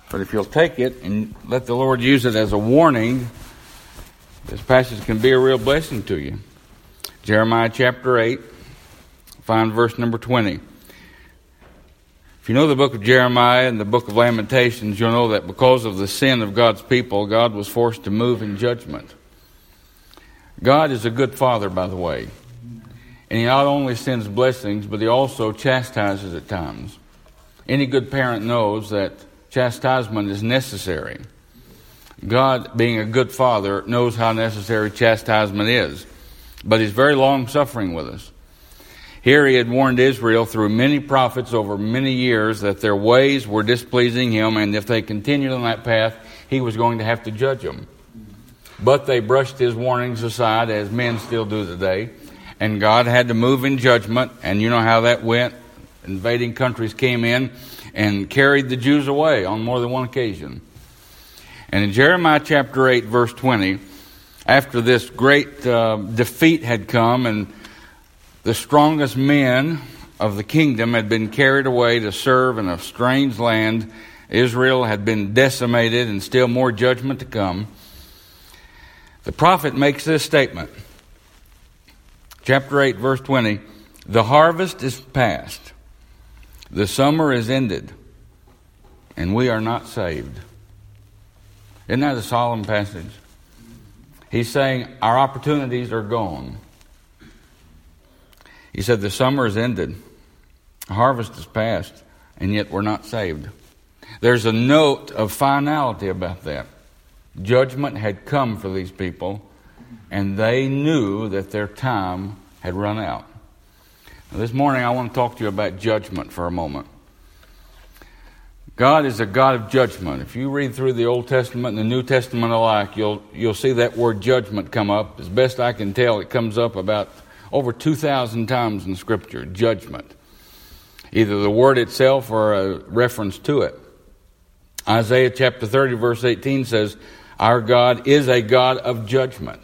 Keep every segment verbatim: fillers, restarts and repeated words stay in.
But if you'll take it and let the Lord use it as a warning, this passage can be a real blessing to you. Jeremiah chapter eight, find verse number twenty. If you know the book of Jeremiah and the book of Lamentations, you'll know that because of the sin of God's people, God was forced to move in judgment. God is a good father, by the way. And he not only sends blessings, but he also chastises at times. Any good parent knows that chastisement is necessary. God, being a good father, knows how necessary chastisement is. But he's very long-suffering with us. Here he had warned Israel through many prophets over many years that their ways were displeasing him, and if they continued on that path, he was going to have to judge them. But they brushed his warnings aside, as men still do today, and God had to move in judgment, and you know how that went. Invading countries came in and carried the Jews away on more than one occasion. And in Jeremiah chapter eight, verse twenty, after this great uh, defeat had come and the strongest men of the kingdom had been carried away to serve in a strange land, Israel had been decimated and still more judgment to come, the prophet makes this statement. Chapter eight, verse twenty, the harvest is past, the summer is ended, and we are not saved. Isn't that a solemn passage? He's saying our opportunities are gone. He said the summer is ended, the harvest is past, and yet we're not saved. There's a note of finality about that. Judgment had come for these people, and they knew that their time had run out. Now, this morning I want to talk to you about judgment for a moment. God is a God of judgment. If you read through the Old Testament and the New Testament alike, you'll you'll see that word judgment come up. As best I can tell, it comes up about over two thousand times in Scripture, judgment. Either the word itself or a reference to it. Isaiah chapter thirty, verse eighteen says, our God is a God of judgment.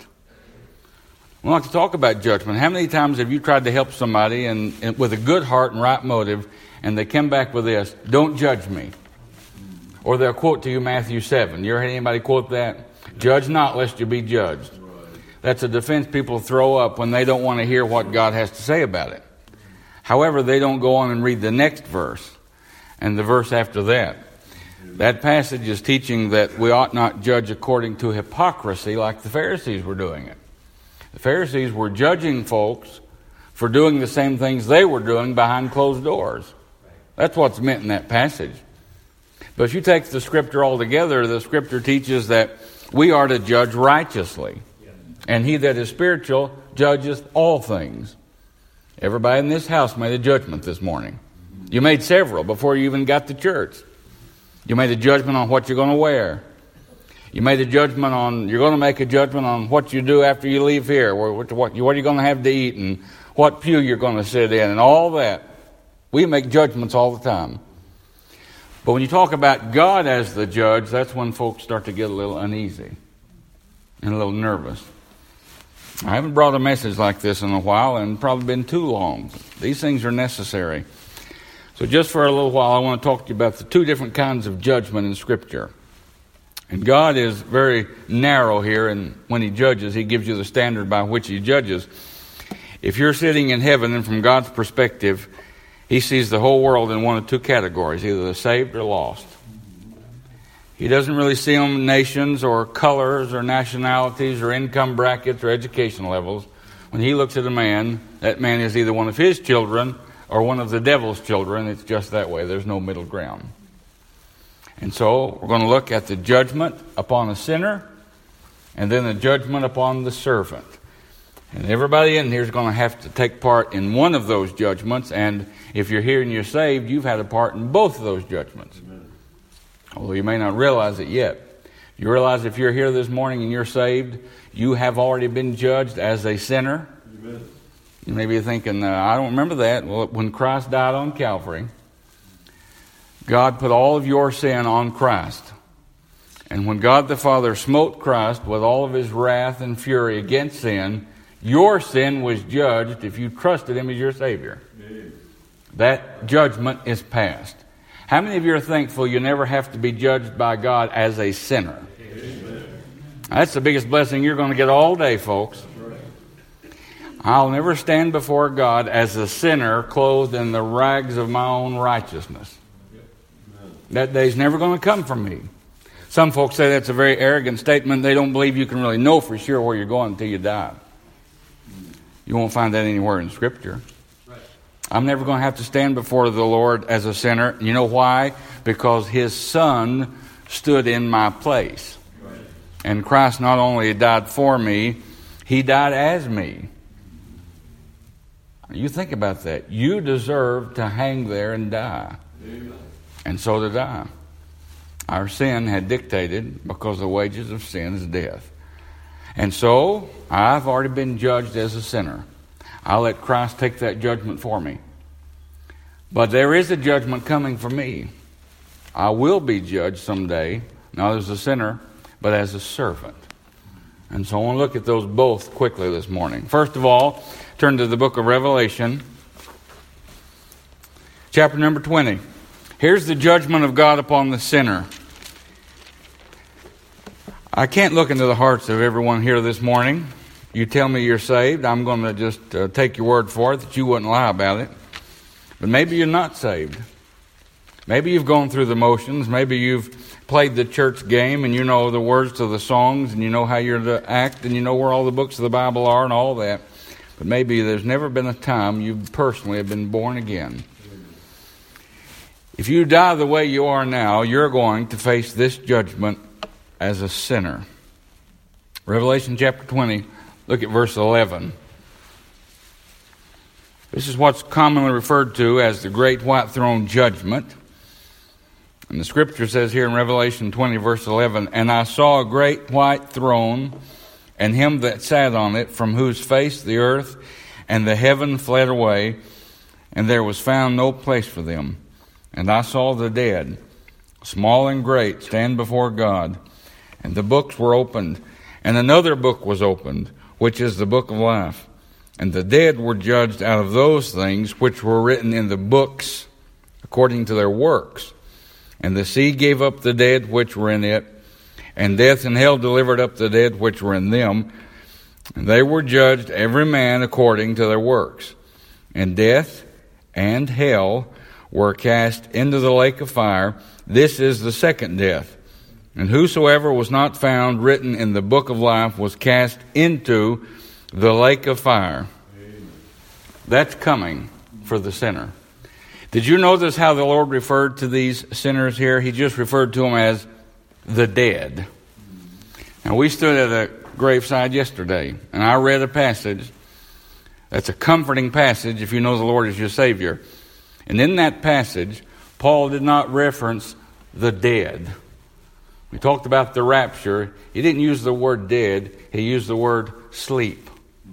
We want to talk about judgment. How many times have you tried to help somebody and, and with a good heart and right motive, and they come back with this, don't judge me? Or they'll quote to you Matthew seven. You ever heard anybody quote that? Judge not lest you be judged. That's a defense people throw up when they don't want to hear what God has to say about it. However, they don't go on and read the next verse and the verse after that. That passage is teaching that we ought not judge according to hypocrisy like the Pharisees were doing it. The Pharisees were judging folks for doing the same things they were doing behind closed doors. That's what's meant in that passage. But if you take the Scripture altogether, the Scripture teaches that we are to judge righteously. And he that is spiritual judgeth all things. Everybody in this house made a judgment this morning. You made several before you even got to church. You made a judgment on what you're going to wear. You made a judgment on, you're going to make a judgment on what you do after you leave here. What, what, what are you going to have to eat and what pew you're going to sit in and all that. We make judgments all the time. But when you talk about God as the judge, that's when folks start to get a little uneasy and a little nervous. I haven't brought a message like this in a while, and probably been too long. These things are necessary. So just for a little while, I want to talk to you about the two different kinds of judgment in Scripture. And God is very narrow here, and when he judges, he gives you the standard by which he judges. If you're sitting in heaven, and from God's perspective, he sees the whole world in one of two categories, either the saved or lost. He doesn't really see them in nations or colors or nationalities or income brackets or education levels. When he looks at a man, that man is either one of his children or one of the devil's children. It's just that way. There's no middle ground. And so we're going to look at the judgment upon a sinner and then the judgment upon the servant. And everybody in here is going to have to take part in one of those judgments. And if you're here and you're saved, you've had a part in both of those judgments. Amen. Although you may not realize it yet. You realize if you're here this morning and you're saved, you have already been judged as a sinner. Amen. You may be thinking, uh, I don't remember that. Well, when Christ died on Calvary, God put all of your sin on Christ. And when God the Father smote Christ with all of his wrath and fury against sin, your sin was judged if you trusted him as your Savior. Amen. That judgment is past. How many of you are thankful you never have to be judged by God as a sinner? Amen. That's the biggest blessing you're going to get all day, folks. I'll never stand before God as a sinner clothed in the rags of my own righteousness. That day's never going to come for me. Some folks say that's a very arrogant statement. They don't believe you can really know for sure where you're going until you die. You won't find that anywhere in Scripture. I'm never going to have to stand before the Lord as a sinner. You know why? Because His Son stood in my place. And Christ not only died for me, He died as me. You think about that. You deserve to hang there and die. Amen. And so did I. Our sin had dictated, because the wages of sin is death. And so, I've already been judged as a sinner. I'll let Christ take that judgment for me. But there is a judgment coming for me. I will be judged someday, not as a sinner, but as a servant. And so I want to look at those both quickly this morning. First of all, turn to the book of Revelation, chapter number twenty. Here's the judgment of God upon the sinner. I can't look into the hearts of everyone here this morning. You tell me you're saved, I'm going to just uh, take your word for it that you wouldn't lie about it. But maybe you're not saved. Maybe you've gone through the motions. Maybe you've played the church game and you know the words to the songs and you know how you're to act and you know where all the books of the Bible are and all that. But maybe there's never been a time you personally have been born again. If you die the way you are now, you're going to face this judgment as a sinner. Revelation chapter twenty, look at verse eleven. This is what's commonly referred to as the Great White Throne Judgment. And the Scripture says here in Revelation twenty, verse eleven, "And I saw a great white throne, and him that sat on it, from whose face the earth and the heaven fled away, and there was found no place for them. And I saw the dead, small and great, stand before God. And the books were opened, and another book was opened, which is the book of life. And the dead were judged out of those things which were written in the books, according to their works. And the sea gave up the dead which were in it, and death and hell delivered up the dead which were in them. And they were judged every man according to their works. And death and hell were cast into the lake of fire. This is the second death. And whosoever was not found written in the book of life was cast into the lake of fire." Amen. That's coming for the sinner. Did you notice how the Lord referred to these sinners here? He just referred to them as the dead. Now, we stood at a graveside yesterday, and I read a passage that's a comforting passage if you know the Lord as your Savior. And in that passage, Paul did not reference the dead. We talked about the rapture. He didn't use the word dead. He used the word sleep.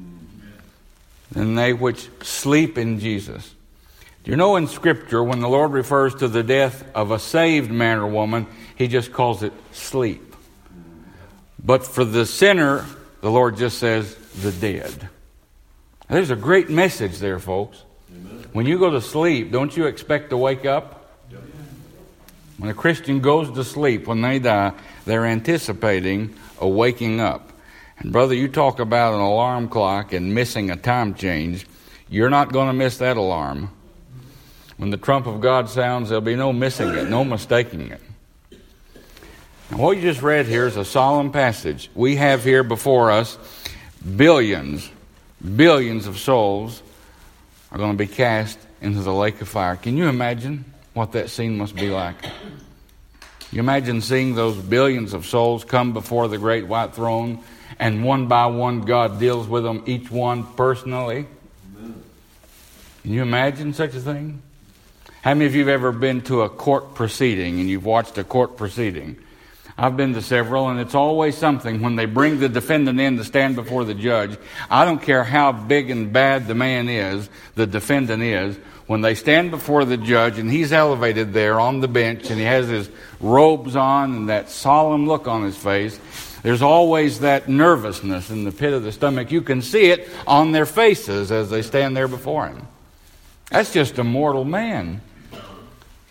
And they which sleep in Jesus. Do you know in Scripture, when the Lord refers to the death of a saved man or woman, He just calls it sleep. But for the sinner, the Lord just says the dead. There's a great message there, folks. Amen. When you go to sleep, don't you expect to wake up? Yep. When a Christian goes to sleep, when they die, they're anticipating a waking up. And brother, you talk about an alarm clock and missing a time change. You're not going to miss that alarm. When the trump of God sounds, there'll be no missing it, no mistaking it. Now, what you just read here is a solemn passage. We have here before us billions, billions of souls are going to be cast into the lake of fire. Can you imagine what that scene must be like? You imagine seeing those billions of souls come before the great white throne, and one by one God deals with them, each one personally. Amen. Can you imagine such a thing? How many of you have ever been to a court proceeding and you've watched a court proceeding? I've been to several, and it's always something when they bring the defendant in to stand before the judge. I don't care how big and bad the man is, the defendant is, when they stand before the judge and he's elevated there on the bench and he has his robes on and that solemn look on his face, there's always that nervousness in the pit of the stomach. You can see it on their faces as they stand there before him. That's just a mortal man.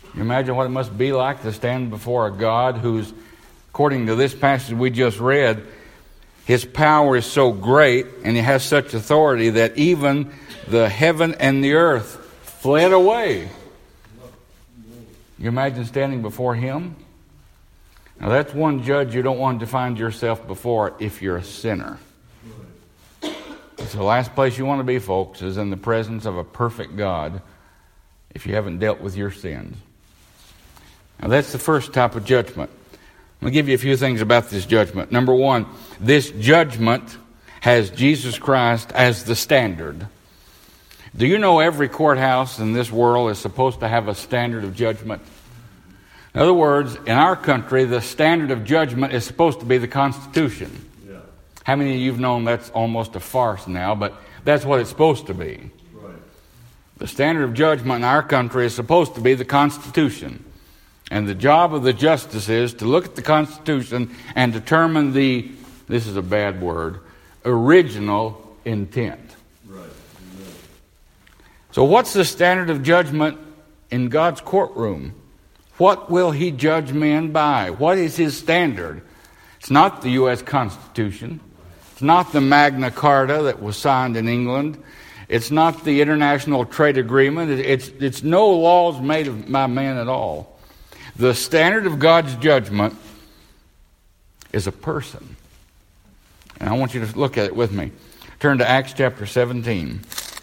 You imagine what it must be like to stand before a God who's, according to this passage we just read, His power is so great and He has such authority that even the heaven and the earth fled away. You imagine standing before Him? Now that's one judge you don't want to find yourself before if you're a sinner. It's the last place you want to be, folks, is in the presence of a perfect God if you haven't dealt with your sins. Now that's the first type of judgment. I'm going to give you a few things about this judgment. Number one, this judgment has Jesus Christ as the standard. Do you know every courthouse in this world is supposed to have a standard of judgment? In other words, in our country, the standard of judgment is supposed to be the Constitution. Yeah. How many of you have known that's almost a farce now, but that's what it's supposed to be. Right. The standard of judgment in our country is supposed to be the Constitution. And the job of the justice is to look at the Constitution and determine the, this is a bad word, original intent. Right. Amen. So what's the standard of judgment in God's courtroom? What will He judge men by? What is His standard? It's not the U S Constitution. It's not the Magna Carta that was signed in England. It's not the International Trade Agreement. It's, it's no laws made by man at all. The standard of God's judgment is a person. And I want you to look at it with me. Turn to Acts chapter seventeen.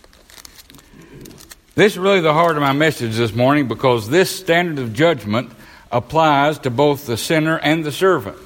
This is really the heart of my message this morning because this standard of judgment applies to both the sinner and the servant.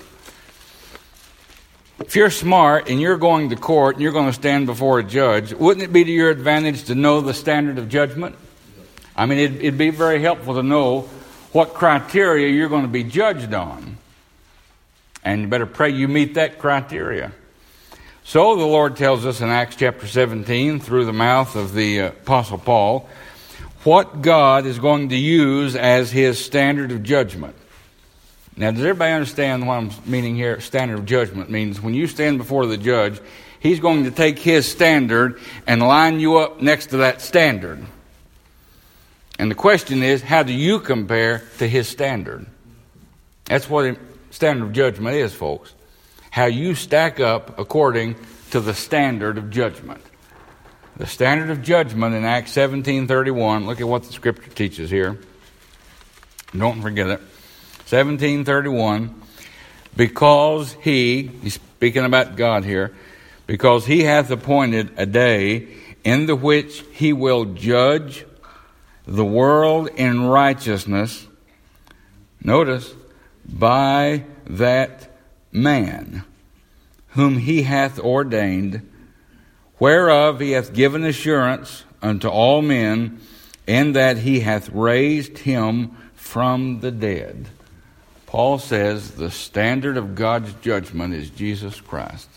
If you're smart and you're going to court and you're going to stand before a judge, wouldn't it be to your advantage to know the standard of judgment? I mean, it'd, it'd be very helpful to know what criteria you're going to be judged on. And you better pray you meet that criteria. So the Lord tells us in Acts chapter seventeen, through the mouth of the Apostle Paul, what God is going to use as His standard of judgment. Now, does everybody understand what I'm meaning here? Standard of judgment means when you stand before the judge, He's going to take His standard and line you up next to that standard. And the question is, how do you compare to His standard? That's what a standard of judgment is, folks. How you stack up according to the standard of judgment. The standard of judgment in Acts seventeen thirty-one, look at what the Scripture teaches here. Don't forget it. seventeen thirty-one, because He, he's speaking about God here, because He hath appointed a day in the which He will judge the world in righteousness, notice, by that man whom He hath ordained, whereof He hath given assurance unto all men, in that He hath raised Him from the dead. Paul says the standard of God's judgment is Jesus Christ.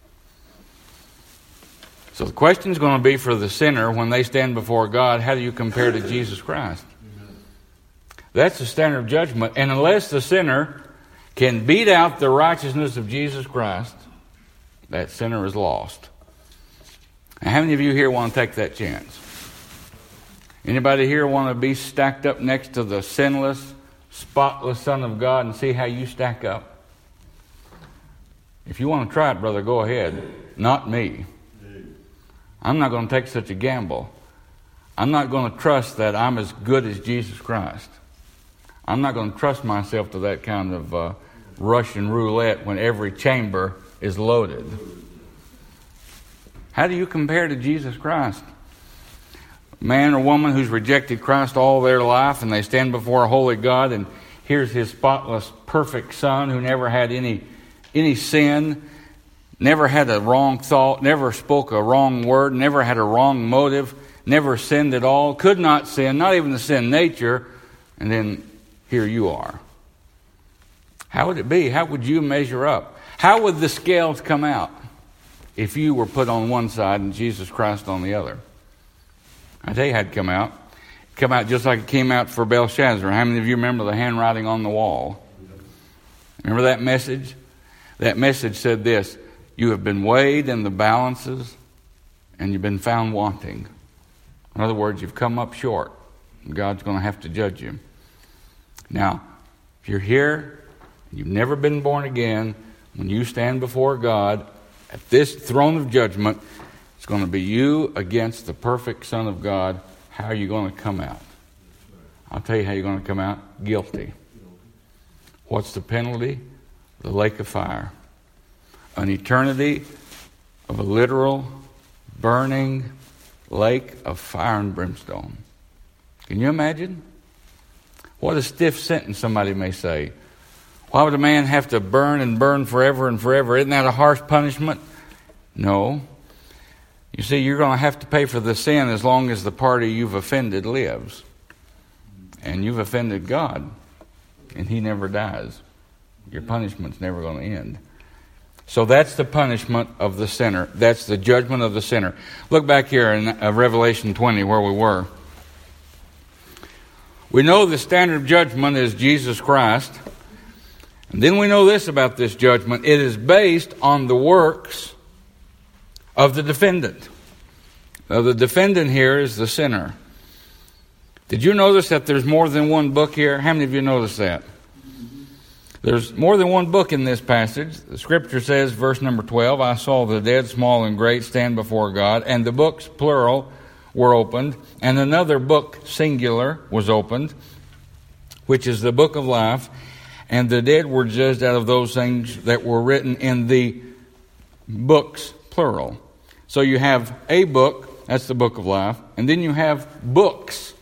So the question is going to be for the sinner when they stand before God, how do you compare to Jesus Christ? That's the standard of judgment. And unless the sinner can beat out the righteousness of Jesus Christ, that sinner is lost. Now, how many of you here want to take that chance? Anybody here want to be stacked up next to the sinless, spotless Son of God and see how you stack up? If you want to try it, brother, go ahead. Not me. I'm not going to take such a gamble. I'm not going to trust that I'm as good as Jesus Christ. I'm not going to trust myself to that kind of uh, Russian roulette when every chamber is loaded. How do you compare to Jesus Christ? A man or woman who's rejected Christ all their life and they stand before a holy God and here's His spotless, perfect Son who never had any any sin, never had a wrong thought, never spoke a wrong word, never had a wrong motive, never sinned at all, could not sin, not even the sin nature, and then here you are. How would it be? How would you measure up? How would the scales come out if you were put on one side and Jesus Christ on the other? I tell you how it'd come out. It'd come out just like it came out for Belshazzar. How many of you remember the handwriting on the wall? Remember that message? That message said this: you have been weighed in the balances and you've been found wanting. In other words, you've come up short. God's going to have to judge you. Now, if you're here, you've never been born again, when you stand before God at this throne of judgment, it's going to be you against the perfect Son of God. How are you going to come out? I'll tell you how you're going to come out. Guilty. What's the penalty? The lake of fire. An eternity of a literal, burning lake of fire and brimstone. Can you imagine? What a stiff sentence somebody may say. Why would a man have to burn and burn forever and forever? Isn't that a harsh punishment? No. You see, you're going to have to pay for the sin as long as the party you've offended lives. And you've offended God, and He never dies. Your punishment's never going to end. So that's the punishment of the sinner. That's the judgment of the sinner. Look back here in uh, Revelation twenty, where we were. We know the standard of judgment is Jesus Christ. And then we know this about this judgment. It is based on the works of the defendant. Now, the defendant here is the sinner. Did you notice that there's more than one book here? How many of you noticed that? There's more than one book in this passage. The scripture says, verse number twelve, I saw the dead, small and great, stand before God, and the books, plural, were opened, and another book, singular, was opened, which is the book of life, and the dead were judged out of those things that were written in the books, plural. So you have a book, that's the book of life, and then you have books.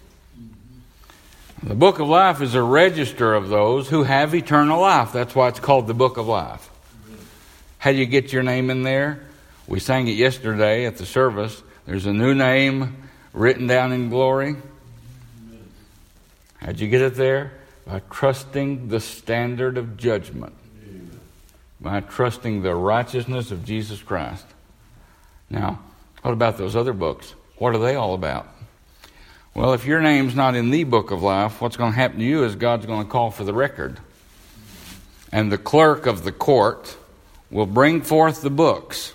The book of life is a register of those who have eternal life. That's why it's called the book of life. How do you get your name in there? We sang it yesterday at the service. There's a new name written down in glory. How'd you get it there? By trusting the standard of judgment. By trusting the righteousness of Jesus Christ. Now, what about those other books? What are they all about? Well, if your name's not in the book of life, what's going to happen to you is God's going to call for the record. And the clerk of the court will bring forth the books.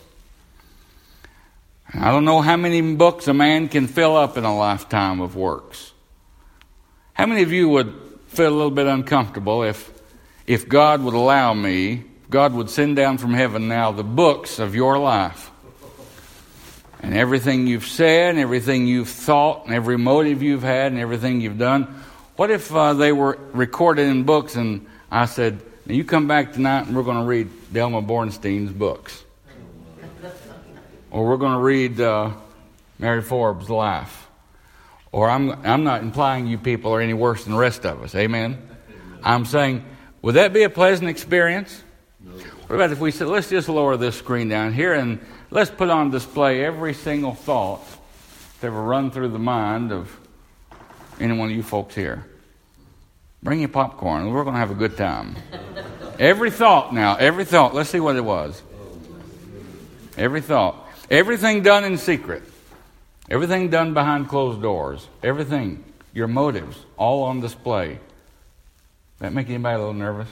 And I don't know how many books a man can fill up in a lifetime of works. How many of you would feel a little bit uncomfortable if, if God would allow me, God would send down from heaven now the books of your life? And everything you've said, and everything you've thought, and every motive you've had, and everything you've done. What if uh, they were recorded in books and I said, now you come back tonight and we're going to read Delma Bornstein's books. Or we're going to read uh, Mary Forbes' life. Or I'm, I'm not implying you people are any worse than the rest of us. Amen? I'm saying, would that be a pleasant experience? What about if we said, let's just lower this screen down here and let's put on display every single thought that's ever run through the mind of any one of you folks here. Bring your popcorn. We're going to have a good time. Every thought now. Every thought. Let's see what it was. Every thought. Everything done in secret. Everything done behind closed doors. Everything. Your motives. All on display. That make anybody a little nervous?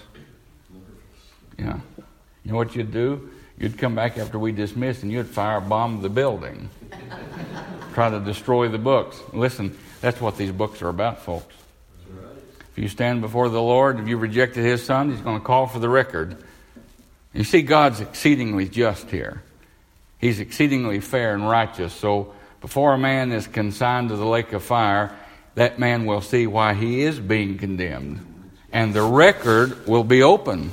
Yeah. You know what you'd do? You'd come back after we dismissed and you'd firebomb the building. Try to destroy the books. Listen, that's what these books are about, folks. If you stand before the Lord, if you rejected His Son, He's going to call for the record. You see, God's exceedingly just here. He's exceedingly fair and righteous. So before a man is consigned to the lake of fire, that man will see why he is being condemned. And the record will be open.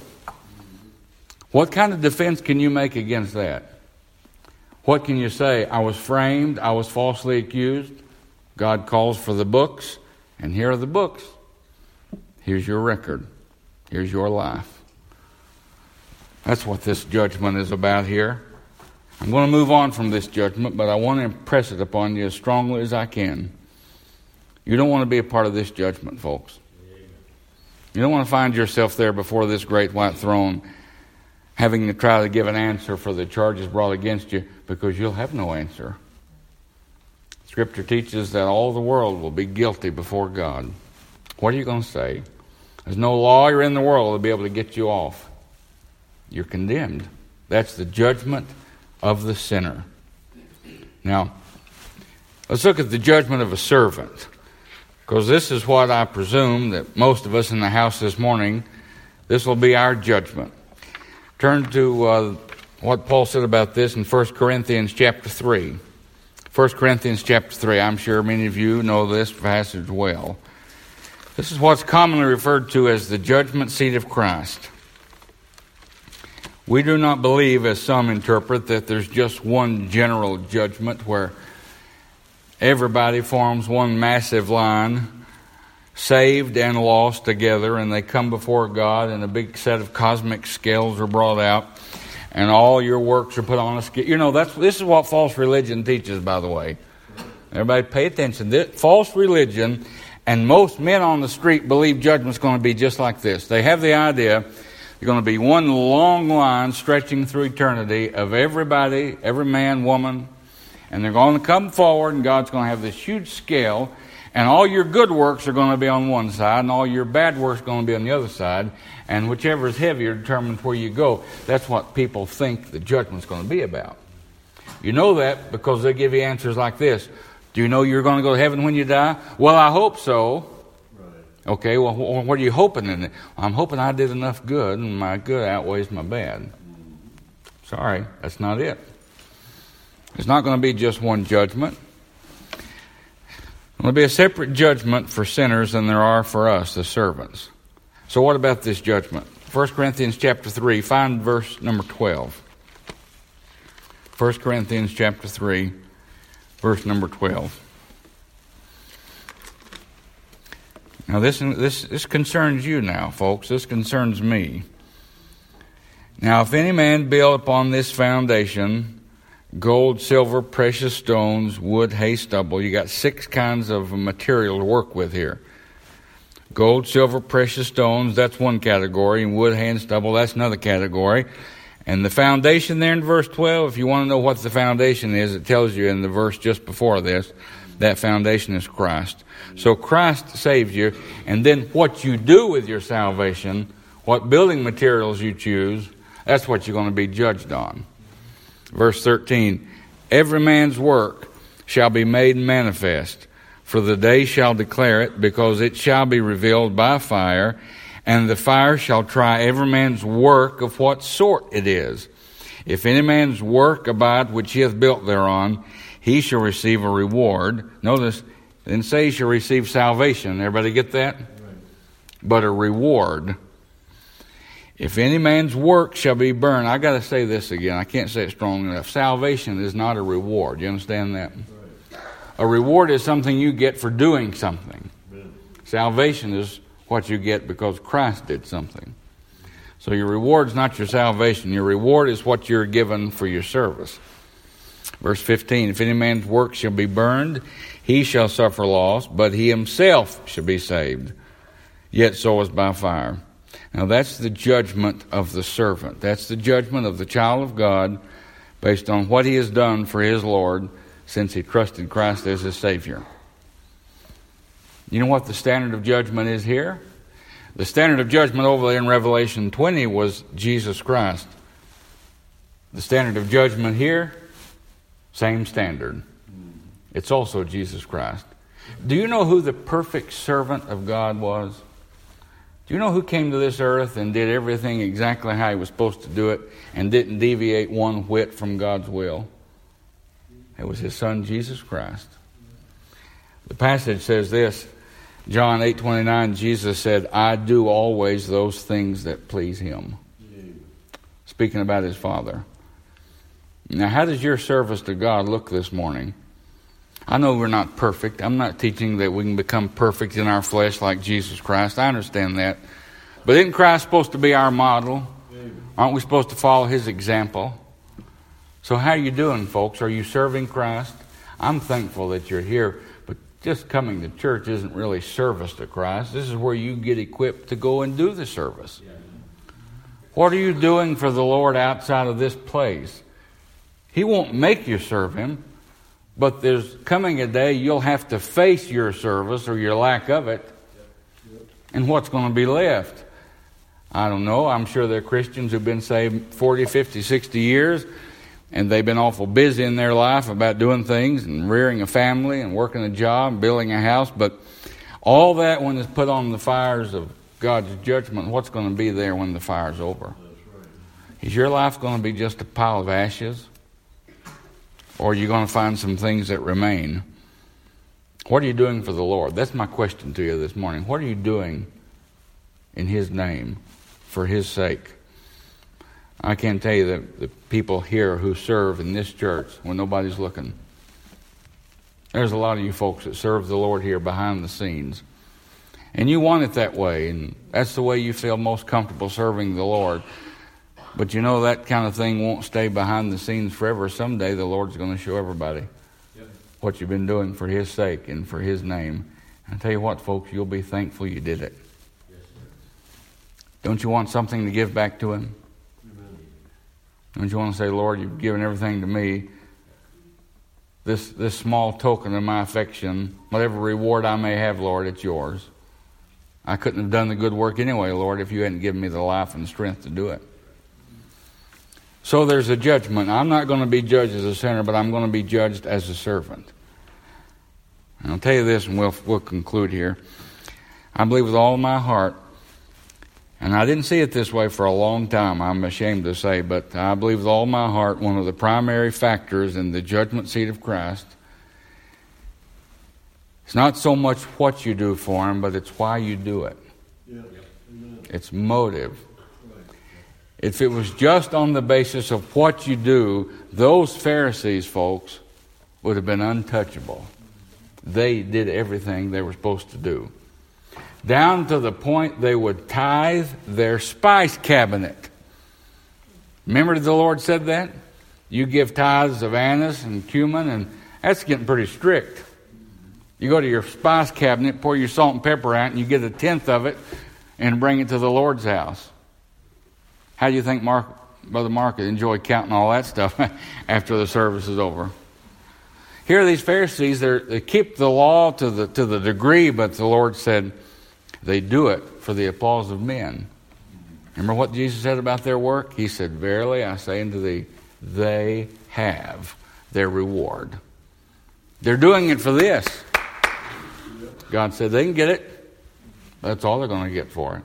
What kind of defense can you make against that? What can you say? I was framed. I was falsely accused. God calls for the books. And here are the books. Here's your record. Here's your life. That's what this judgment is about here. I'm going to move on from this judgment, but I want to impress it upon you as strongly as I can. You don't want to be a part of this judgment, folks. You don't want to find yourself there before this great white throne having to try to give an answer for the charges brought against you, because you'll have no answer. Scripture teaches that all the world will be guilty before God. What are you going to say? There's no lawyer in the world that will be able to get you off. You're condemned. That's the judgment of the sinner. Now, let's look at the judgment of a servant. Because this is what I presume that most of us in the house this morning, this will be our judgment. Turn to uh, what Paul said about this in First Corinthians chapter three. First Corinthians chapter three. I'm sure many of you know this passage well. This is what's commonly referred to as the judgment seat of Christ. We do not believe, as some interpret, that there's just one general judgment where everybody forms one massive line, saved and lost together, and they come before God and a big set of cosmic scales are brought out, and all your works are put on a scale. You know, that's this is what false religion teaches, by the way. Everybody pay attention. This, false religion, and most men on the street believe judgment's going to be just like this. They have the idea there's going to be one long line stretching through eternity of everybody, every man, woman, and they're going to come forward, and God's going to have this huge scale, and all your good works are going to be on one side, and all your bad works are going to be on the other side, and whichever is heavier determines where you go. That's what people think the judgment's going to be about. You know that because they give you answers like this. Do you know you're going to go to heaven when you die? Well, I hope so. Right. Okay, well, what are you hoping in it? I'm hoping I did enough good, and my good outweighs my bad. Sorry, that's not it. It's not going to be just one judgment. There'll be a separate judgment for sinners than there are for us, the servants. So what about this judgment? First Corinthians chapter three, find verse number twelve. First Corinthians chapter three, verse number twelve. Now this, this, this concerns you now, folks. This concerns me. Now if any man build upon this foundation gold, silver, precious stones, wood, hay, stubble. You got six kinds of material to work with here. Gold, silver, precious stones, that's one category. And wood, hay, and stubble, that's another category. And the foundation there in verse twelve, if you want to know what the foundation is, it tells you in the verse just before this, that foundation is Christ. So Christ saves you. And then what you do with your salvation, what building materials you choose, that's what you're going to be judged on. Verse thirteen, every man's work shall be made manifest, for the day shall declare it, because it shall be revealed by fire, and the fire shall try every man's work of what sort it is. If any man's work abide which he hath built thereon, he shall receive a reward. Notice, it didn't say he shall receive salvation. Everybody get that? Right. But a reward. If any man's work shall be burned, I got to say this again. I can't say it strong enough. Salvation is not a reward. You understand that? Right. A reward is something you get for doing something. Amen. Salvation is what you get because Christ did something. So your reward is not your salvation. Your reward is what you're given for your service. Verse fifteen, if any man's work shall be burned, he shall suffer loss, but he himself shall be saved, yet so as by fire. Now that's the judgment of the servant. That's the judgment of the child of God based on what he has done for his Lord since he trusted Christ as his Savior. You know what the standard of judgment is here? The standard of judgment over there in Revelation twenty was Jesus Christ. The standard of judgment here, same standard. It's also Jesus Christ. Do you know who the perfect servant of God was? Do you know who came to this earth and did everything exactly how he was supposed to do it and didn't deviate one whit from God's will? It was his son, Jesus Christ. The passage says this, John eight twenty-nine, Jesus said, I do always those things that please him. Speaking about his Father. Now, how does your service to God look this morning? I know we're not perfect. I'm not teaching that we can become perfect in our flesh like Jesus Christ. I understand that. But isn't Christ supposed to be our model? Aren't we supposed to follow his example? So how are you doing, folks? Are you serving Christ? I'm thankful that you're here. But just coming to church isn't really service to Christ. This is where you get equipped to go and do the service. What are you doing for the Lord outside of this place? He won't make you serve him. But there's coming a day you'll have to face your service or your lack of it. And what's going to be left? I don't know. I'm sure there are Christians who've been saved forty, fifty, sixty years. And they've been awful busy in their life about doing things and rearing a family and working a job, building a house. But All that when it's put on the fires of God's judgment, what's going to be there when the fire's over? Is your life going to be just a pile of ashes? Or are you going to find some things that remain? What are you doing for the Lord? That's my question to you this morning. What are you doing in His name, for His sake? I can tell you that the people here who serve in this church when nobody's looking, there's a lot of you folks that serve the Lord here behind the scenes. And you want it that way, and that's the way you feel most comfortable serving the Lord. But you know that kind of thing won't stay behind the scenes forever. Someday the Lord's going to show everybody yep. what you've been doing for His sake and for His name. And I tell you what, folks, you'll be thankful you did it. Yes, don't you want something to give back to Him? Amen. Don't you want to say, Lord, you've given everything to me. This, this small token of my affection, whatever reward I may have, Lord, it's yours. I couldn't have done the good work anyway, Lord, if you hadn't given me the life and strength to do it. So there's a judgment. I'm not going to be judged as a sinner, but I'm going to be judged as a servant. And I'll tell you this, and we'll, we'll conclude here. I believe with all my heart, and I didn't see it this way for a long time, I'm ashamed to say, but I believe with all my heart one of the primary factors in the judgment seat of Christ, it's not so much what you do for Him, but it's why you do it. Yeah. It's motive. If it was just on the basis of what you do, those Pharisees, folks, would have been untouchable. They did everything they were supposed to do. Down to the point they would tithe their spice cabinet. Remember the Lord said that? You give tithes of anise and cumin, and that's getting pretty strict. You go to your spice cabinet, pour your salt and pepper out, and you get a tenth of it and bring it to the Lord's house. How do you think Mark, Brother Mark would enjoy counting all that stuff after the service is over? Here are these Pharisees, they keep the law to the to the degree, but the Lord said they do it for the applause of men. Remember what Jesus said about their work? He said, verily I say unto thee, they have their reward. They're doing it for this. God said they can get it. That's all they're going to get for it.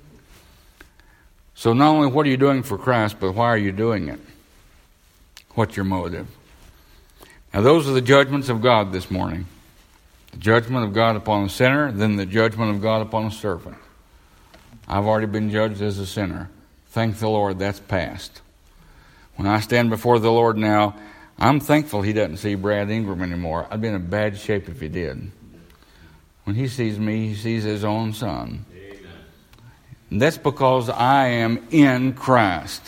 So not only what are you doing for Christ, but why are you doing it? What's your motive? Now those are the judgments of God this morning. The judgment of God upon a sinner, then the judgment of God upon a servant. I've already been judged as a sinner. Thank the Lord, that's past. When I stand before the Lord now, I'm thankful He doesn't see Brad Ingram anymore. I'd be in a bad shape if He did. When He sees me, He sees His own Son. And that's because I am in Christ.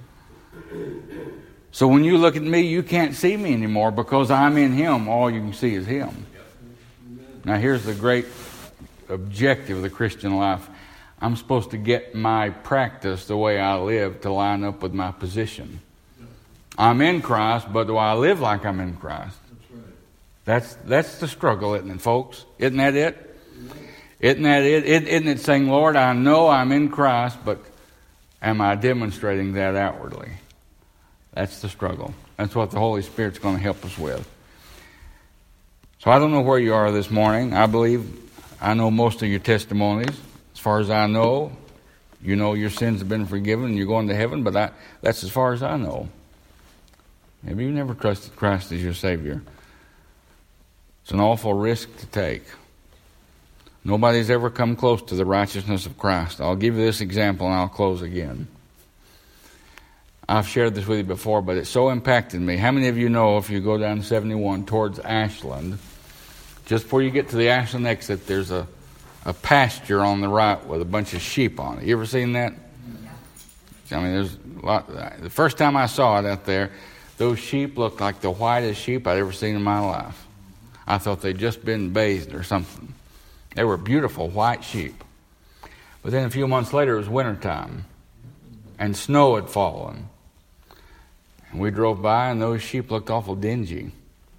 So when you look at me, you can't see me anymore because I'm in Him. All you can see is Him. Now here's the great objective of the Christian life. I'm supposed to get my practice, the way I live, to line up with my position. I'm in Christ, but do I live like I'm in Christ? That's that's the struggle, isn't it, folks? Isn't that it? Isn't that it? Isn't it saying, Lord, I know I'm in Christ, but am I demonstrating that outwardly? That's the struggle. That's what the Holy Spirit's going to help us with. So I don't know where you are this morning. I believe I know most of your testimonies. As far as I know, you know your sins have been forgiven and you're going to heaven, but I, that's as far as I know. Maybe you've never trusted Christ as your Savior. It's an awful risk to take. Nobody's ever come close to the righteousness of Christ. I'll give you this example and I'll close again. I've shared this with you before, but it so impacted me. How many of you know if you go down seventy-one towards Ashland, just before you get to the Ashland exit, there's a, a pasture on the right with a bunch of sheep on it. You ever seen that? I mean, there's a lot. The first time I saw it out there, those sheep looked like the whitest sheep I'd ever seen in my life. I thought they'd just been bathed or something. They were beautiful white sheep. But then a few months later, it was wintertime, and snow had fallen. And we drove by, and those sheep looked awful dingy.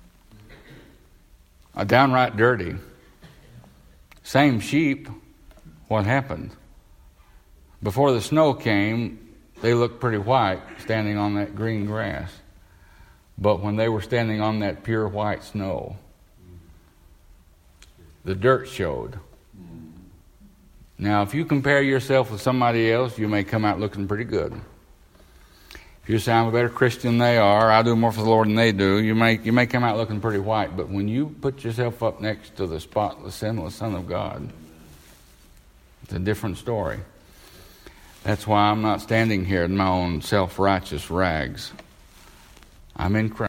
Uh, downright dirty. Same sheep. What happened? Before the snow came, they looked pretty white, standing on that green grass. But when they were standing on that pure white snow, the dirt showed. Now, if you compare yourself with somebody else, you may come out looking pretty good. If you say, I'm a better Christian than they are, I do more for the Lord than they do, you may, you may come out looking pretty white. But when you put yourself up next to the spotless, sinless Son of God, it's a different story. That's why I'm not standing here in my own self-righteous rags. I'm in Christ.